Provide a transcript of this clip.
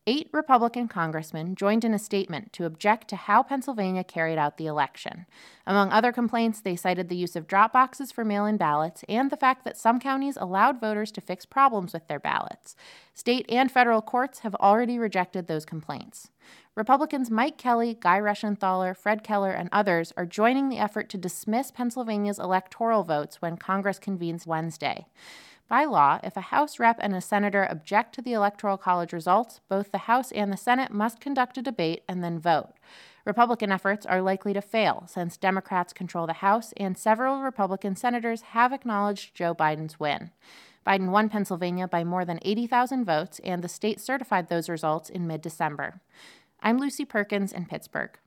8 Republican congressmen joined in a statement to object to how Pennsylvania carried out the election. Among other complaints, they cited the use of drop boxes for mail-in ballots and the fact that some counties allowed voters to fix problems with their ballots. State and federal courts have already rejected those complaints. Republicans Mike Kelly, Guy Reschenthaler, Fred Keller, and others are joining the effort to dismiss Pennsylvania's electoral votes when Congress convenes Wednesday. By law, if a House rep and a senator object to the Electoral College results, both the House and the Senate must conduct a debate and then vote. Republican efforts are likely to fail since Democrats control the House and several Republican senators have acknowledged Joe Biden's win. Biden won Pennsylvania by more than 80,000 votes, and the state certified those results in mid-December. I'm Lucy Perkins in Pittsburgh.